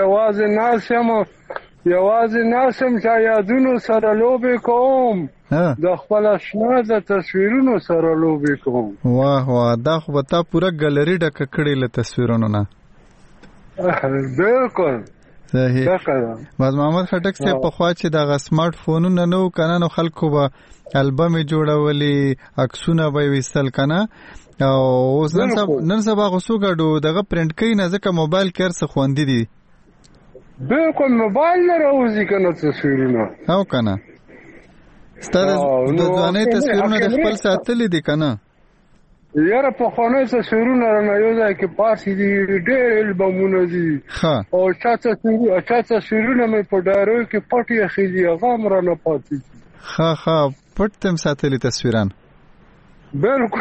یوازې ناسم چې یادونو سره لوبې کوم د خپل آشنا د تصویرونو سره لوبې کوم. واه دا خو به تا پوره ګالری ډکه کړې له تصویرونو نه. بالکل صحیح. باز محمد خټک سے په خوا چې د سمارټ فونونو نو کنه نو خلکو به البم جوړولي عکسونه به وستل کنه او نن سبا غوسو غاډو دغه پرینټ کوي نه ځکه موبایل کې څه خواندې دي. بالکل موبایل نه راوځي کنه تصویرونه او کنه ستاسو د ځواني تصویرونه د خپل ساتلې دي کنه یاره په خونه تصویرونه نه یو ځای کې پاسې دي ډېر البمونه دي او چاته تصویرونه مې په ډایرو کې پټي اخیږي هغه مر نه پاتې ها پټ تم ساتلې تصویران بالکل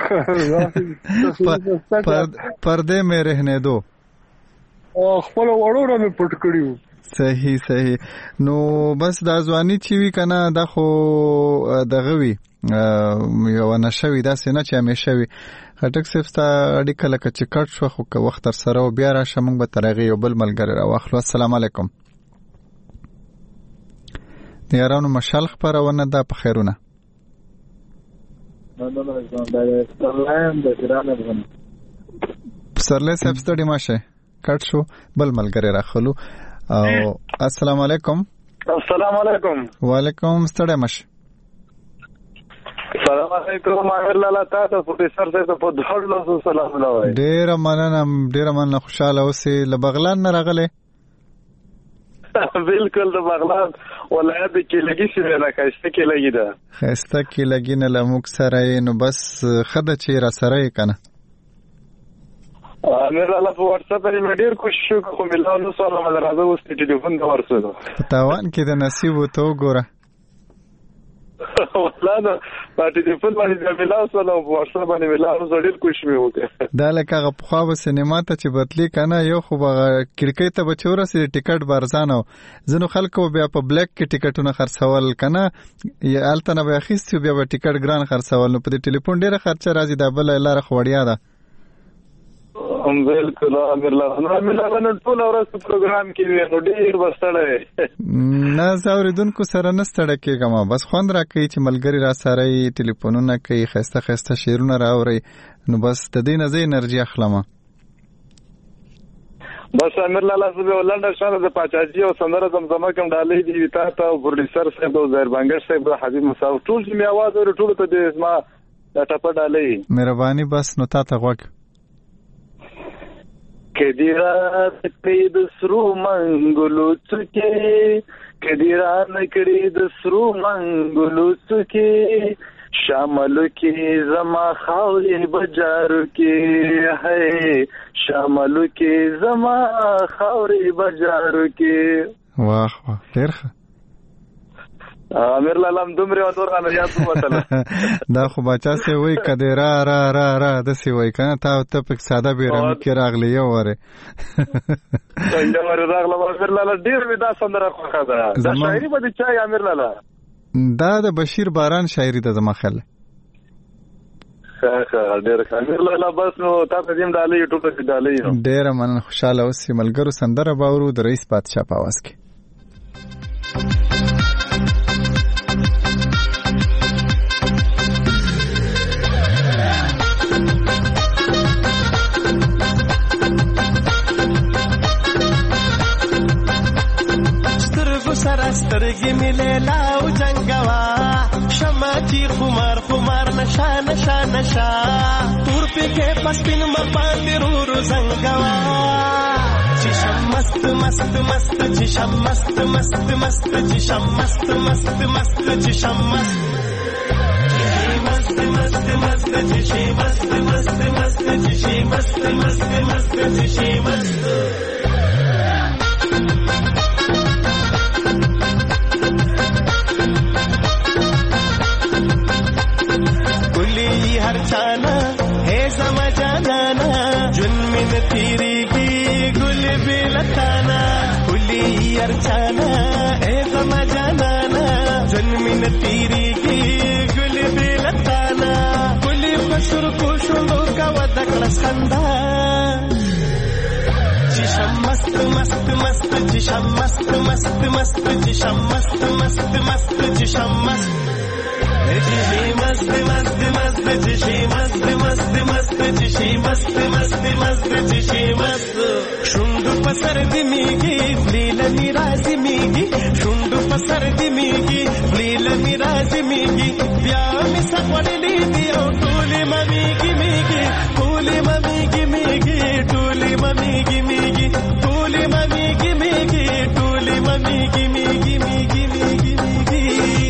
پردے میں رہنے دو خپل وړو مې پټ کړیو. صحیح. نو بس دا ځواني چې وی کنه دا خو دغه وی یو نشوي دا سینه چې همیشه وي. خټک صاحب تا اړیکه لکه چې کټ شو خو که وخت تر سره او بیا راشه موږ به ترغه یو بل ملګری راواخلو. السلام علیکم. د یارانو مشال خبرونه ده په خیرونه. پسرلی صاحب ستړي ماشه کټ شو بل ملګری راخلو. او السلام علیکم. السلام علیکم. وعلیکم ستړي ماشه. السلام علیکم. امیر لالا تاسو پروفیسور صاحب په دهړلو سلام علیکم. ډیر مننه خوشاله اوسې. له بغلان نه راغله. بالکل د بغلان ولایت کې لګی شي نه کاشته کې لګی دا خسته کې لګی نه لموک سره نو بس خده چې را سره کنه. امیر لالا په واتس اپ باندې ډیر کوشش کوم ملانو سره مله راځو اوس ټلیفون دا ورسره تاوان کې د نصیب وته وګوره والله په ټلیفون باندې د ملانو سره په واتس اپ باندې ملانو سره ډیر کوشش وکړ. دا لکه په خو سینما ته چې بدلی کنه یو خو کړکۍ ته بچوره سي ټیکټ بارزانو زنو خلکو بیا په بلیک کې ټیکټونه خرڅول کنه یا الته نه به اخیستي بیا په ټیکټ ګران خرڅول نو په ټلیفون ډیره خرچه راځي دا بل لاره خوړیا ده. بالکل امیر لالا نن ټول ورځ پروګرام کې نو ډیر بستړی نه زاوریدونکو سره نستړی کېږم بس خوند راکوي چې ملګری را سره ټلیفونونه کوي خسته شعرونه راوړي نو بس د دې نه زه انرژي اخلم. بس امیر لالا زه ولنډه شاله د پاچاجي او سندره زمزمه کوم ډالې دی تا ته پروډوسر صاحب او زهیر بنګر صاحب حبیب مصاف ټول چې می आवाज ور ټول ته د اسما ټاپه ډالې مهرباني بس نو تا ته غوږ کدیران کړي د سرو منګلو څکه کدیران کړي د سرو منګلو څکه شامل کې زما خاورې بجارو کې ہے شامل کې زما خاورې بجارو کې. واه ډېر ښه. امیر لالا دومره ودور نه یاد وته دا خو بچا سي وای کده را د سی وای کنه تا ته په ساده بیرم کې راغلی یو وره څنګه وره راغله امیر لالا ډیر ودا سندره خوخه ده دا شاعري به چا امیر لالا دا د بشیر باران شاعري ده زما خل ډیر امیر لالا بس نو تاسو دې ډالې یوټیوب ته ډالې ډیر من خوشاله اوسې ملګرو سندره باورو د رئیس بادشاہ په आवाज کې. سترګې ملې لاو جنگوا چې خمار خمار نشا نشا نشا تور پکې پسپین باندې رو زنګوا چې شم مست مست مست چې شم مست مست مست چې شم مست مست مست چې شم مست مست مست مست چې شي مست مست مست چې شي مست مست مست چې شي مست हर जाना है समा जाना जुन में तेरी की गुल भी लताना खुली हर जाना है समा जाना जुन में तेरी की गुल भी लताना खुली पसुर को शुरू का वदक लसंदा जिशम मस्त मस्त मस्त जिशम मस्त मस्त मस्त जिशम मस्त मस्त मस्त जिशम मस्त जिशी मस्त मस्त मस्त जिशी मस्त मस्त मस्त जिशी मस्त मस्त मस्त जिशी मस्त शुंडु पसर दिमीगी लील मिराजी मीगी शुंडु पसर दिमीगी लील मिराजी मीगी व्यामी सपडली दियो टूली ममीगी मीगी टूली ममीगी मीगी टूली ममीगी मीगी टूली ममीगी मीगी टूली ममीगी मीगी मीगी मीगी मीगी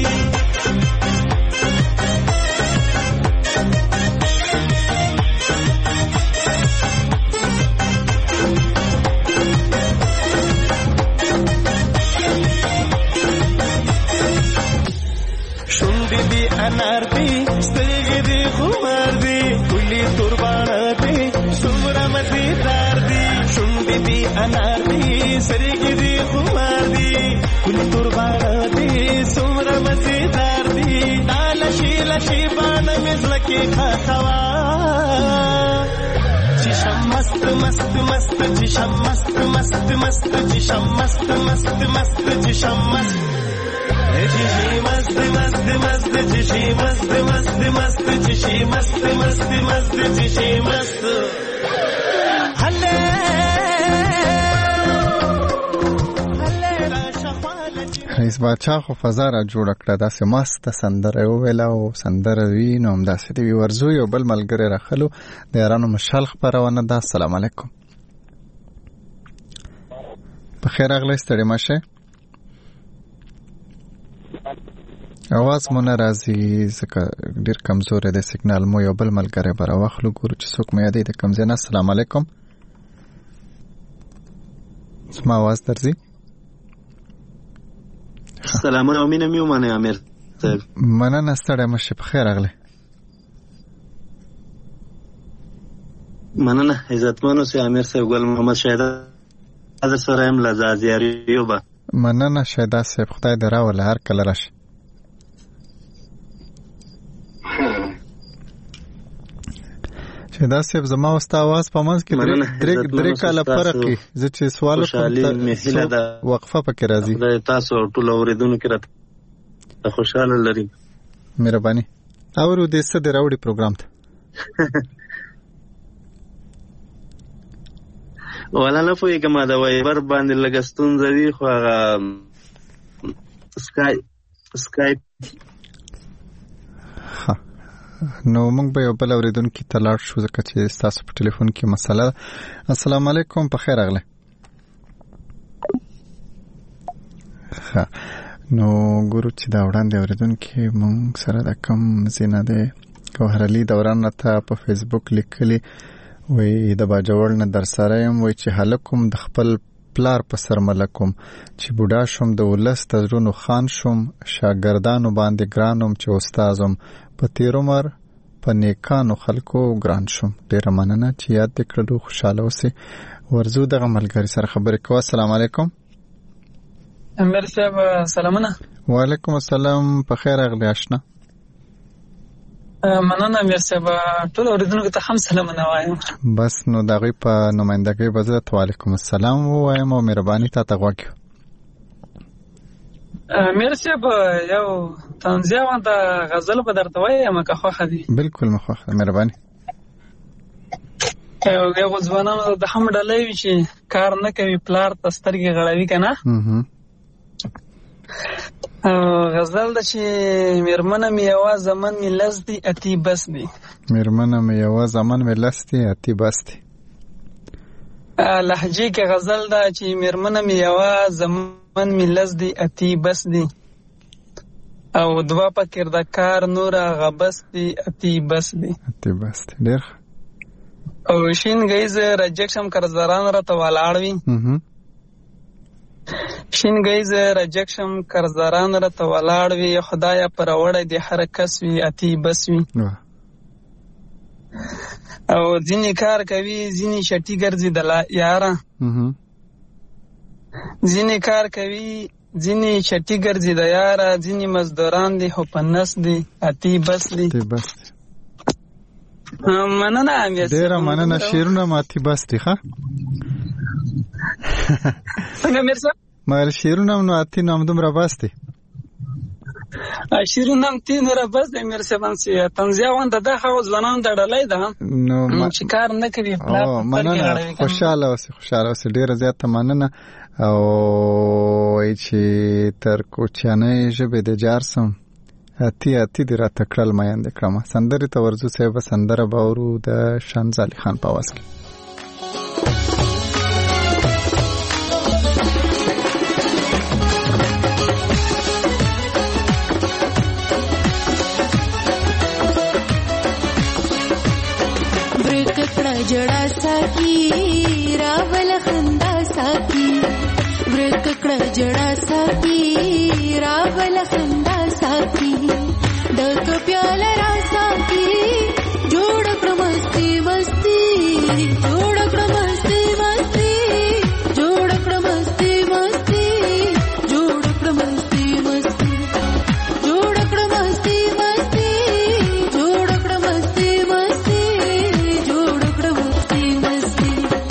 अनार दी स्तरी दी खुमार दी खुली तुरबाना दी सुमरा मजेदार दी शुंडी दी अनार दी सरी दी खुमार दी खुली तुरबाना दी सुमरा मजेदार दी लशी लशी बाण मिजल के खावा जिशम मस्त मस्त मस्त जिशम मस्त मस्त मस्त जिशम मस्त मस्त मस्त जिशम मस्त जिशी मस्त मस्त मस्त जिशी मस्त मस्त मस्त जिशी मस्त मस्त मस्त जिशी मस्त हले رئیس باچا خو فضا را جوړ کړه داسې مست سندره ویله او سندره وی نو همداسې دی ورزو یو بل ملګری راخلو د یارانو مشال خپرونه ده. السلام علیکم. په خیر راغلی ستړي مشه اواز مو نه راځي ځکه ډېر کمزوری دی سیګنال مو یو بل ملګری به راواخلو ګورو چې څوک مو یادوي د کوم ځای نه. السلام علیکم. زما اواز درځي؟ سلامونه او مینه مې ومنئ امیر صاحب. مننه ستړی مه شې په خیر راغلی. مننه عزتمن اوسئ امیر صاحب. ګل محمد شهیده در سره یم له زازیاریوبه. مننه شهیده صاحب خدای دې راوله هر کله راشي. شهیده صاحب زما او ستا اواز په منځ کې درې کاله فرق وي. زه چې سوال وکړم وقفه پکې راځي. خدای تاسو ټول اورېدونکو کې راته خوشحاله لري. مهرباني. اورو دې څه دې راوړي پروګرام ته؟ ولا نه پوهېږم د وایبر باندې لږه ستونزه وي خو هغه سکایپ نو موږ به یو بل اورېدونکي ته لاړ شو ځکه چې ستاسو په ټلیفون کې مسله ده. السلام علیکم په خیر راغلی. نو ګورو چې دا وړاندې اورېدونکي موږ سره د کوم ځای نه دی. ګوهر علي دوران راته په فیسبوک لیکلي وایي د باجوړ نه در سره یم وایي چې هلکم د خپل پلار په سر ملکم چې بوډا شم د ولس د زړونو خان شم شاګردانو باندې ګرانم چې استازم په تیر عمر په نیکانو خلکو ګران شم. ډیره مننه چې یاد دې کړلو. خوشاله اوسئ. ورزو دغه ملګري سره خبرې کوو. السلام علیکم. امیر صاحب سلامونه. وعلیکم السلام په خیر راغلی آشنا. مننه امیر صاحب ټول اوریدونکو ته هم سلامونه وایم. بس نو د هغوی په نمایندګۍ به زه وعلیکم السلام ووایم او مهرباني تا ته غوږ یو. امیر صاحب یو طنزیه وانته غزل به درته وایم که خوښه دي؟ بالکل مې خوښه ده مهرباني. یو ځوانانو د هم ډلې وي چې کار نه کوي پلار ته سترګې غړوي که نه غزل د چې میرمنه مې یوه زمن مې لس دی اتی بس دی. میرمنه مې یوه زمن مې لس دی اتی بس دی. لهجې کې غزل ده چې میرمنه مې یوه زمن مې لس دی اتی بس دی، او دوه په کردکار نور غبس دی اتی بس دی. اتی بس دی. ډېر او شین گیز رجکشم کرزداران را ته ولاړ وي. شین گیز رجکشم کرزداران را ته ولاړ وي، خدایا پر وړه دی هر کس وي اتی بس وي. او ځینې کار کوي ځینې شټي ګرځي د یاره، ځینې کار کوي ځینې شټي ګرځي د یاره، ځینې مزدوران دي خو په نس دي اتی بس دي. مننه امیر، ډېره مننه. شعرونه ماتی بس دي. ښه څنګه امیر صاحب؟ مال شعرونه نو اتی نو همدومره بس دي. شیرونه هم تین را بس دی امیر صاحب. تنزیه وانده ده خو ځوانان د ډلۍ ده چې کار نه کوي. مننه. خوشحاله اوسې، خوشحاله اوسې. ډېره زیاته مننه. او وایي چې تر کوچنۍ ژبې د جار سم اتی دې راته کړل میندې کړمه. سندرې ته ورځو صاحب، سندره به اورو د شانزالي خان په آواز کې. जड़ा साकी रावल खंदा साकी, व्रत ककड़ा जड़ा साकी रावल खंदा साकी, दक प्याला रासा की जोड़ क्रमस्ती मस्ती, जोड़ क्रमस्ती मस्ती, जोड़ क्रमस्ती मस्ती, जोड़ क्रमस्ती मस्ती, जोड़ क्रमस्ती मस्ती, जोड़ क्रमस्ती मस्ती, जोड़ क्रमस्ती मस्ती.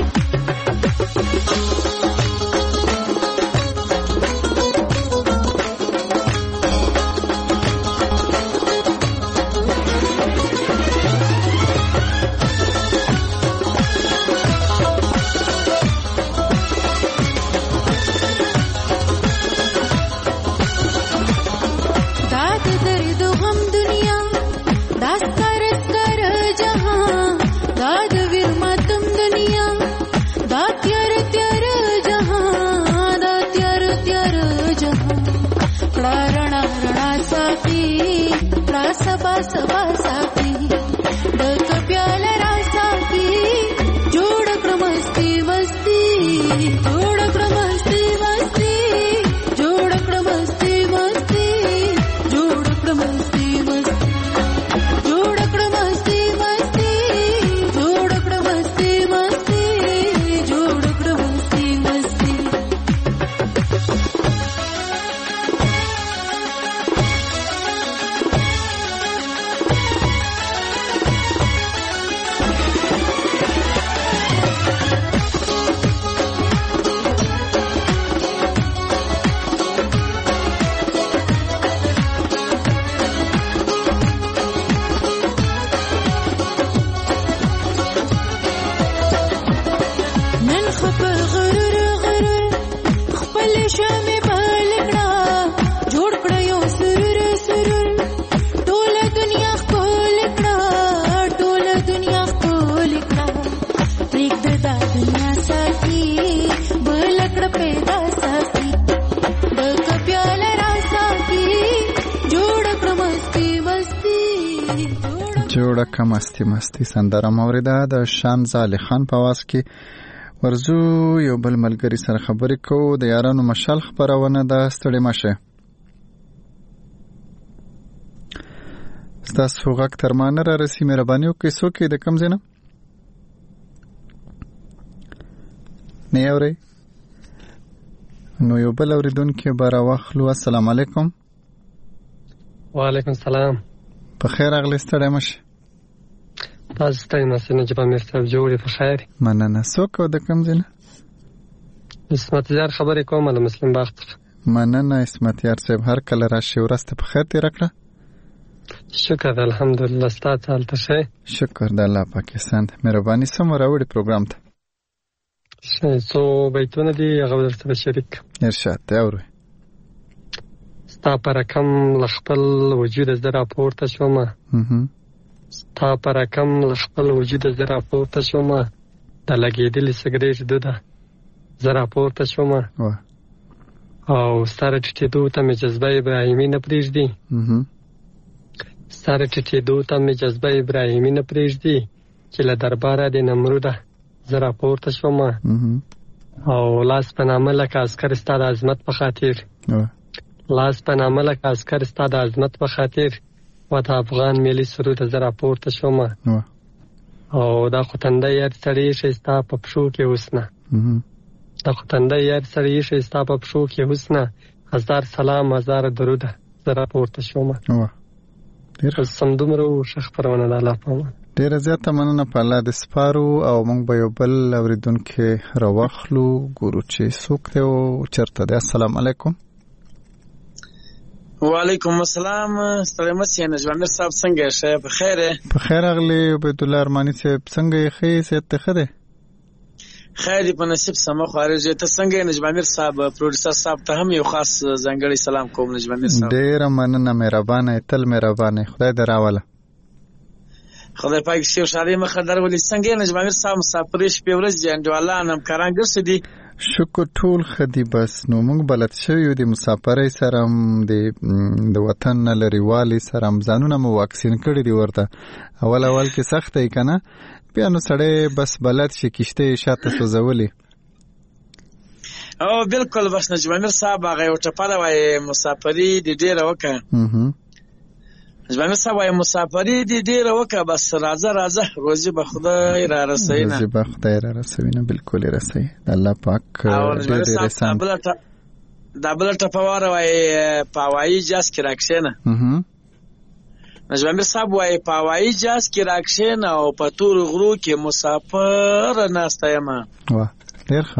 جوړه مستی مستی سندره موریده د شانزالي خان په आवाज کې. ورزو یو بل ملګری سره خبرې کوو. د یارانو مشال خبرونه ده، ستړي مشه. ستاسو غږ تر ما نه رارسي، مهرباني وکړئ. څوک د کوم ځای نه؟ نه اورئ؟ نو یو بل اورېدونکی به راواخلو. السلام علیکم. وعلیکم السلام. په خیر راغلی، ستړی مشه. تاسو ستړي مشه نه، جبا مې ستاسو جوړې په خیر. مننه. څوک د کوم ځای نه؟ اسمت یار خبرې کوم له مسلم باغ. مننه اسمت یار صاحب، هر کله راشي ورسته په خیر تیر کړه. شکر الحمدلله. ستاسو حالت ښه؟ شکر د الله پاکستان. مهرباني سم راوړي پروګرام ته. څو بیتونه دي هغه درته شریک. ارشاد ته اورئ. ستا پر رقم لخپل وجود زرا پورته شوم ستا پر رقم لخپل وجود زرا پورته شوم د لګېدلې سګرټ دوده زرا پورته شوم او ستاره ټیټېدو ته مې جذبه ابراهیمي نه پرېږدي ستاره ټیټېدو ته مې جذبه ابراهیمي نه پرېږدي چې له درباره د نمروده زرا پورته شوم او لاس په نامه لکه عسکر ستا د عظمت په خاطر لاس په نامه لکه عسکر ستا د عظمت په خاطر و د افغان ملي سرود زرا پورته شوم او دا خوتنده یار سړی ښایسته په پښو کې حسنه دا خوتنده یار سړی ښایسته په پښو کې حسنه هزار سلام هزار درود زرا پورته شوم سمدومره ښه خپرونه ده الله په امان ډیره زیاته مننه په الله د سپارو او موږ به یو بل اورېدونکی راواخلو ګورو چې څوک دی او چېرته دی السلام علیکم وعلیکم السلام ستړی مه شئ نجمامیر صاحب څنګه یې ښه په خیر یې په خیر راغلی عبیدالله ارماني صاحب څنګه یې ښه یې صحت ته ښه دی خیر دې په نصیب سمه خوارېږي ته څنګه یې نجمامیر صاحب پروډوسر صاحب ته هم یو خاص ځانګړی سلام کوم نجمامیر صاحب ډیره مننه مهربانه یې تل مهربانه خدای دې راوله خدای پاک شي او شادي مخه درولې څنګه یې نجمامیر صاحب مسافرې شپې ورځې انډیوالان همکاران ګرځي دي شکر ټول خدي بس نو موږ بلد شویو د مسافرۍ سره د وطن نه لرېوالي سره ځانونه مو واکسین کړي دي ورته اول کې سخت دی که نه بیا نو سړی بس بلد شي کشته یې شاته سوځولې او بلکل بس نجمامیر صاحب هغه یو ټپه ده وایي مسافري دې ډېره وکړه نجمامیر صاحب وایي مسافري دې ډېره وکړه بس راځه روزي به خدای را رسوي نه روزي به خدای را رسوي نه بلکل یې رسوي الله پاک ډېر احسان دا بله ټپه واره وایي په هوایي جاز کې راکښېنه نجمامیر صاحب وایي په هوایي جاز کې راکښېنه او په تورو غرو کې مسافر ناسته یمه ډېر ښه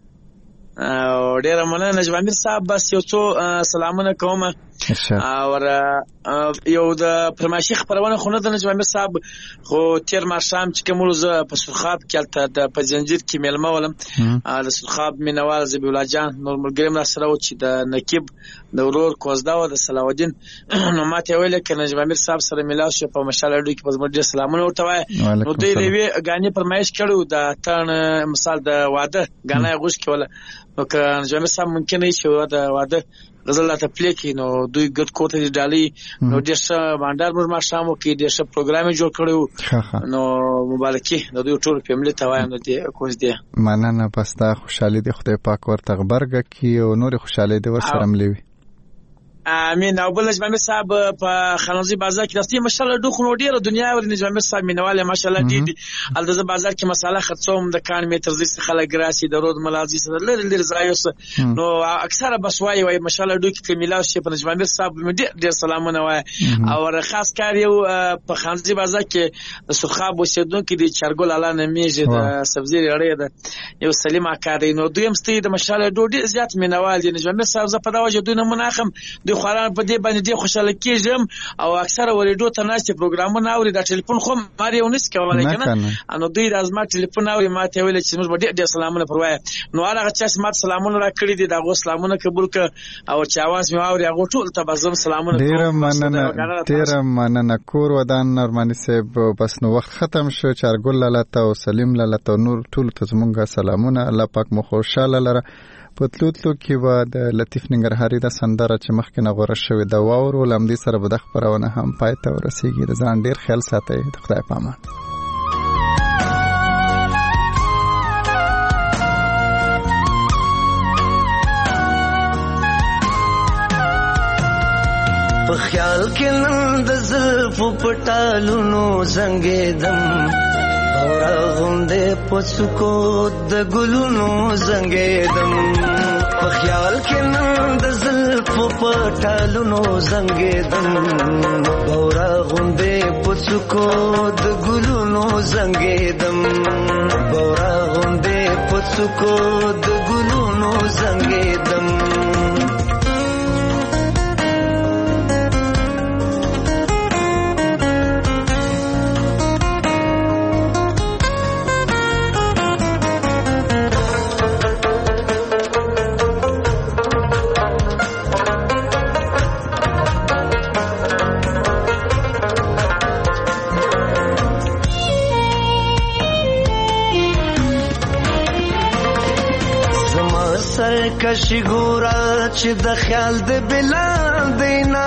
او ډېره مننه نجمامیر صاحب بس یو څو سلامونه کوم او یو د فرمایشي خپرونه خو نه د نجمامیر صاحب خو تېر ماښام چې کوم زه په سرخاب کې هلته په زنجیر کې میلمه ولم د سرخاب مینوال ذبیح الله جان نور ملګري هم راسره و چې د نقیب د ورور کوزده و د صلاح الدین نو ما ته یې ویل که نجمامیر صاحب سره میلاو شو په مشال راډیو کې به زموږ ډېر سلامونه ورته وایه نو دوی د یوې ګانې فرمایش کړی و د اتڼ مثال د واده ګانا یې غوښتې وله نو که نجمامیر صاحب ممکن نه چې د واده غزل راته پلی کړي نو دوی ګډ کور ته دې ډالۍ نو ډېر ښه بانډار موږ ماښام وکړي ډېر ښه پروګرام یې جوړ کړی و نو مبارکي د دوی ټولو فیملي ته وایم د دې کوژدې مننه بس دا خوشحالي دې خدای پاک ورته غبرګه کړي او نورې خوشحالۍ دې ورسره ملې وي امین او بل نجمامیر صاحب په خانوزي بازار کې داسې ماشاءالله ډوخ نو ډیره دنیا ور نجمامیر صاحب مینواله ماشاءالله دي البته بازار کې مساله خرڅوم د کان میټر زیست خلک راسي د رود ملازي سره لري زایوس نو اکثره بس وای ماشاءالله ډوک کې میلاو شي په نجمامیر صاحب ډیر سلامونه وای او خاص کار یو په خانوزي بازار کې د سرخاب وسیدونکو د چرګول اعلی نمیږي د سبزی لري د یو سلیم اکادي نو دویم ستې د ماشاءالله ډوډۍ زیات مینوال دي نجمامیر صاحب زه په دا وجه دوی نه مناخم خوران په دې باندې ډېر خوشاله کېږم او اکثره ورېډو ته ناستې پروګرامونه اوري دا ټلیفون خو ماري ونس کولای کنه نو دوی راز ما ټلیفون اوري ما ته ویل چې موږ ډېر سلامونه پروايي نو هغه چې ما سلامونه را کړی دي دا غو سلامونه قبول ک او چې आवाज مې اوري هغه ټول ته بزم سلامونه ډېر مننه کور ودان نورمانی صاحب بس نو وخت ختم شو چارګل لاله او سلیم لاله نور ټول ته زمونږه سلامونه الله پاک مو خوشاله لره پتلوتلو کې به د لطیف ننګرهاري د سندره چې مخکې نه غوره شوې ده واورو لمدې سره به د خپرونه هم پای ته ورسیږي د ځان ډېر خیال ساتئ د خدای په امان په خیال کې نن د زلفو پټالونو زنګېدم اورا غوندې پڅکو د ګلونو زنګېدم په خیال کې نن د زلفو پټالونو زنګېدم اورا غوندې پڅکو د ګلونو زنګېدم اورا غوندې پڅکو د ګلونو زنګېدم کشي ګورا چې د خیال د بلال دینا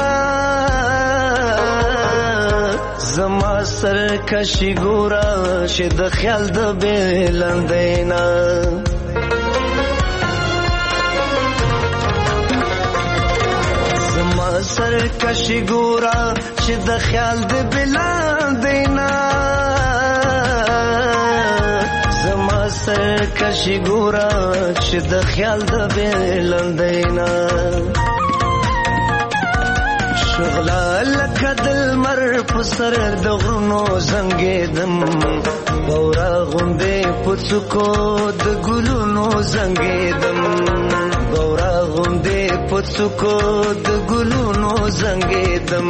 زما سر کشي ګورا چې د خیال د بلال دینا زما سر کشي ګورا چې د خیال د بلال دینا سر کشي ګورا چې د خیال د بلندینا شغلا لکه دل مر په سر د غرونو زنګېدم بورا غوندې پڅکو د ګلونو زنګېدم بورا غوندې پڅکو د ګلونو زنګېدم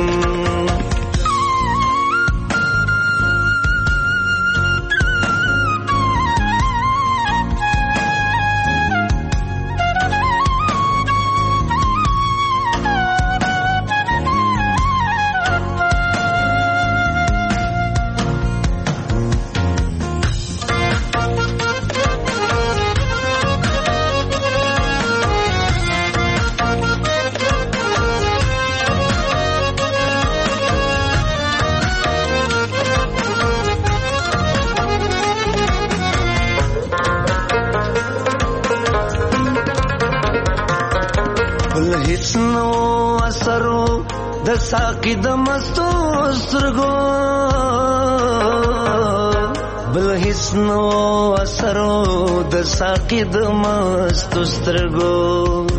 ساقی د مستو سترګو بل هیڅ نو اثرو د ساقی د مستو سترګو